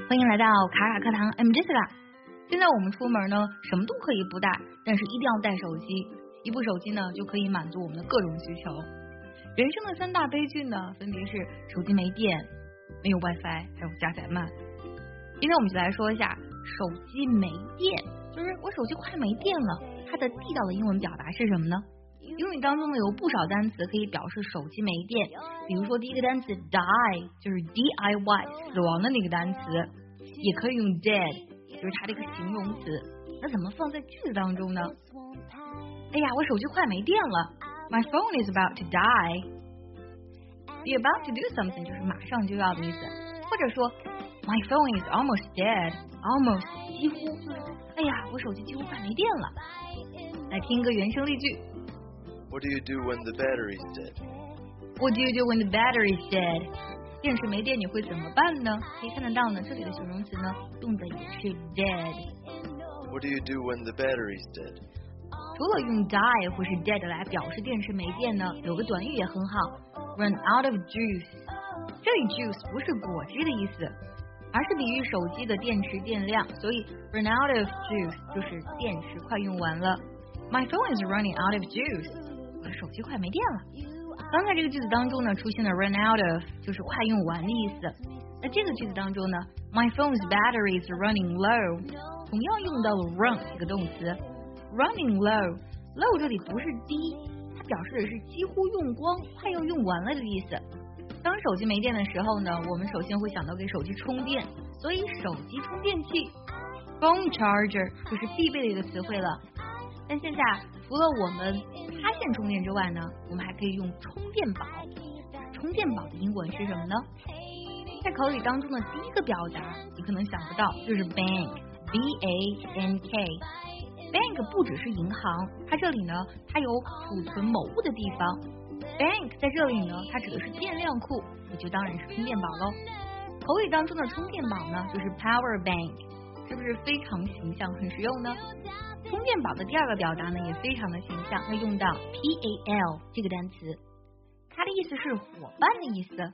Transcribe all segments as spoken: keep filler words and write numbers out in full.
欢迎来到卡卡课堂 ，I'm Jessica。现在我们出门呢，什么都可以不带，但是一定要带手机。一部手机呢，就可以满足我们的各种需求。人生的三大悲剧呢，分别是手机没电、没有 WiFi， 还有加载慢。今天我们就来说一下手机没电，就是我手机快没电了，它的地道的英文表达是什么呢？英语当中呢有不少单词可以表示手机没电，比如说第一个单词 die 就是 D I Y 死亡的那个单词，也可以用 dead 就是它的一个形容词。那怎么放在句子当中呢？哎呀，我手机快没电了 My phone is about to die。 Be about to do something 就是马上就要的意思，或者说 My phone is almost dead almost 几乎就是哎呀我手机几乎快没电了。来听一个原声例句。 What do you do when the battery's dead? What do you do when the battery's dead? 电池没电你会怎么办呢？可以看得到呢，这里的形容词呢用的也是 dead。 What do you do when the battery's dead? 除了用 die 或是 dead 来表示电池没电呢，有个短语也很好 run out of juice。 这里 juice 不是果汁的意思，而是比喻手机的电池电量，所以 run out of juice 就是电池快用完了。 My phone is running out of juice，我的手机快没电了。刚才这个句子当中呢，出现了 run out of 就是快用完的意思。那这个句子当中呢 My phone's battery is running low 同样用到了 run 这个动词。 running low low 这里不是低，它表示的是几乎用光快要用完了的意思。当手机没电的时候呢，我们首先会想到给手机充电，所以手机充电器 phone charger 就是必备的一个词汇了。但现在除了我们插线充电之外呢，我们还可以用充电宝。充电宝的英文是什么呢？在口语当中的第一个表达你可能想不到，就是 bank B A N K。 bank 不只是银行，它这里呢它有储存某物的地方。 bank 在这里呢它指的是电量库，也就当然是充电宝喽。口语当中的充电宝呢就是 power bank， 是不是非常形象很实用呢？充电宝的第二个表达呢也非常的形象，要用到 P A L 这个单词，它的意思是伙伴的意思。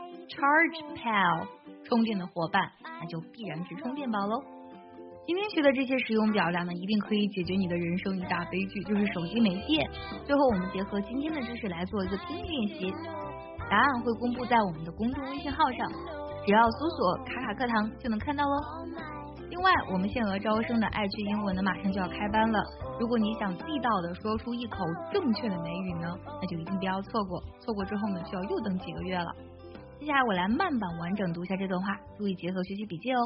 Charge pal 充电的伙伴，那就必然是充电宝喽。今天学的这些实用表达呢，一定可以解决你的人生一大悲剧，就是手机没电。最后我们结合今天的知识来做一个听力练习，答案会公布在我们的公众微信号上，只要搜索卡卡课堂就能看到喽。另外我们限额招生的爱趣英文呢马上就要开班了，如果你想地道的说出一口正确的美语呢，那就一定不要错过，错过之后呢就要又等几个月了。接下来我来慢版完整读一下这段话，注意结合学习笔记哦。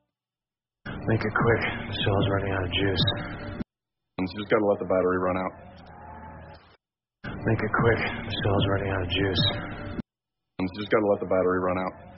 Make it quick, the cell's running out of juice. You just gotta let the battery run out. Make it quick, the cell's running out of juice. You just gotta let the battery run out.